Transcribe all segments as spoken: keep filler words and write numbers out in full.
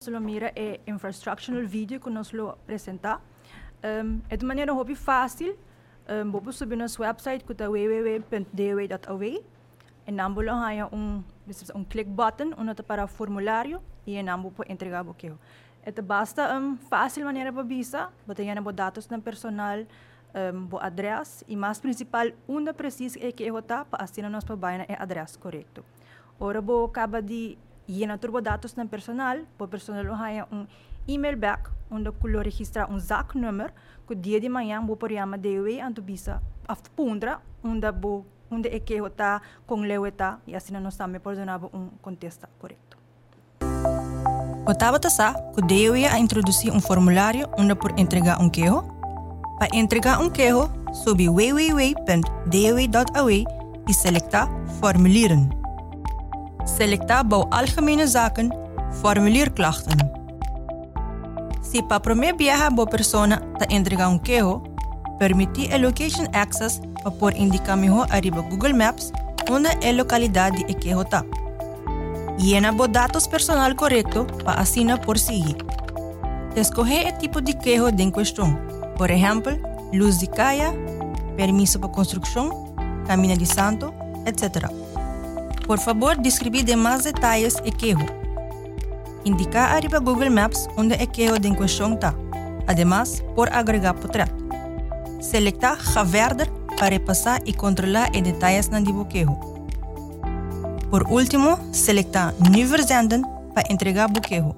lo mira é infrastructural vídeo que nós lo apresenta. Um, é de maneira hobby fácil. Um, vou subir nosso website que é w w w ponto d w ponto a w e não vou lá um um click button onde para formulário e não vou entregar o que é. Basta um fácil maneira para visa, botar aí os dados do personal, um, o endereço e mais principal, onde precisa é que eu tá para assim nós para baixar é endereço correto. Ora vou acaba de llenar os dados do personal, o personal vai um email back onde eu registrar um Z A C número que dia de manhã vou por chamar D W anto visa after pundra onde vou onde é que eu tá com leueta e assim nós também podemos um contexto correto. O Tabata que deve a introduzir um formulário onde por entregar um queijo. Para entregar um queijo, sobe w w w ponto d w ponto a w e selecta formulieren. Selecta bouw algemene zaken, formulier klachten. Se para primeira viajar boa persona ta entregar um queijo, permitir a location access para por indicar melhor arriba Google Maps onde é a localidade e queijo tá. Llena os dados personal correto para assinar por seguir. Escolher o tipo de queijo em questão. Por exemplo, luz de caia, permiso para construção, caminho de santo, etcétera. Por favor, descrever demais detalhes e queijo. Indicar arriba Google Maps onde é queijo em questão está. Además, por agregar portrait. Selectar ga verder para repassar e controlar os detalhes na do queijo. Por último, selectar Nu verzenden para entregar o queijo.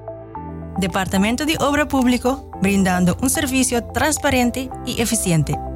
Departamento de Obra Público, brindando um serviço transparente e eficiente.